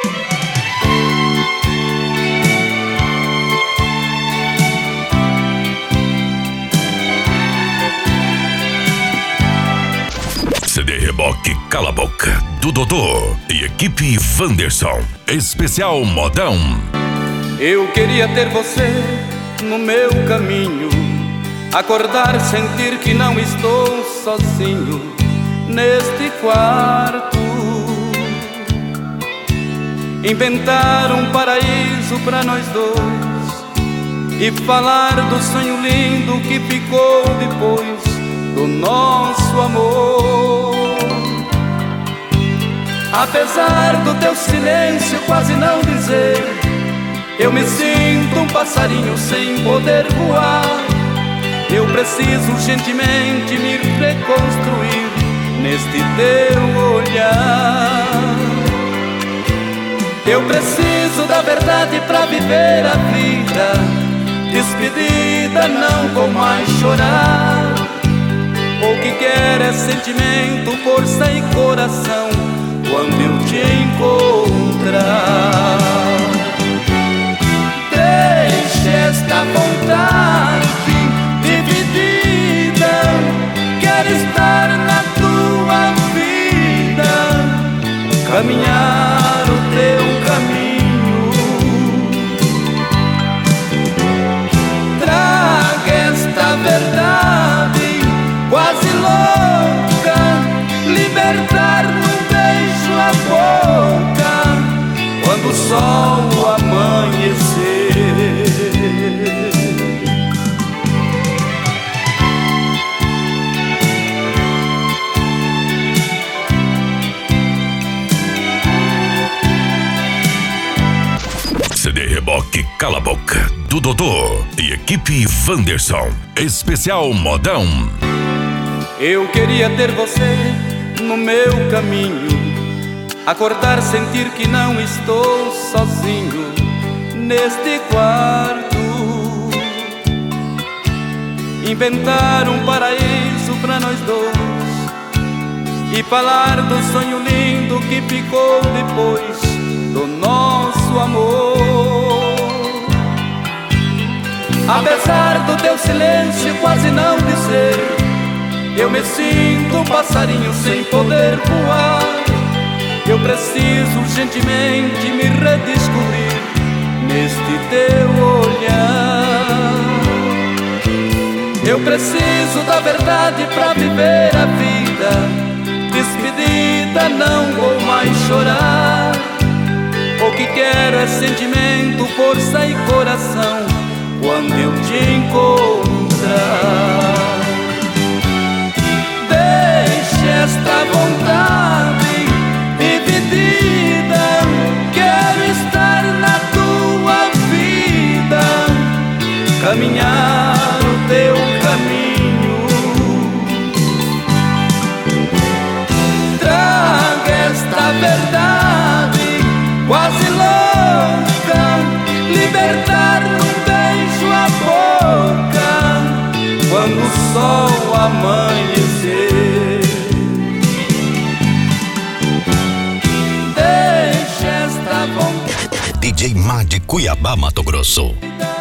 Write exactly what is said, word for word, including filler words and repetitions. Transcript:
C D Reboque Cala a Boca, do Dodô e equipe Wanderson. Especial Modão. Eu queria ter você no meu caminho, acordar, sentir que não estou sozinho neste quarto, inventar um paraíso pra nós dois e falar do sonho lindo que ficou depois do nosso amor. Apesar do teu silêncio quase não dizer, eu me sinto um passarinho sem poder voar. Eu preciso urgentemente me reconstruir neste teu olhar. Eu preciso da verdade pra viver a vida. Despedida, não vou mais chorar. O que quer é sentimento, força e coração quando eu te encontrar. Deixe esta vontade dividida, quero estar na tua vida, caminhar o teu caminho. Traga esta verdade quase louca, libertar num beijo a boca quando o sol amanhecer. C D Reboque Cala a Boca, do Dodô e equipe Wanderson. Especial Modão. Eu queria ter você no meu caminho, acordar, sentir que não estou sozinho neste quarto, inventar um paraíso pra nós dois e falar do sonho lindo que ficou depois do nosso amor. Apesar do teu silêncio quase não dizer, eu me sinto um passarinho sem poder voar. Eu preciso urgentemente me redescobrir neste teu olhar. Eu preciso da verdade pra viver a vida. Despedida, não vou mais chorar. O que quero é sentimento, força e coração quando eu te encontrar. Deixe esta vontade dividida, quero estar na tua vida, caminhar o teu caminho. Traga esta verdade quase louca, libertar num beijo a boca quando o sol amanhecer. Deixa esta vontade. D J Mad Cuiabá, Mato Grosso.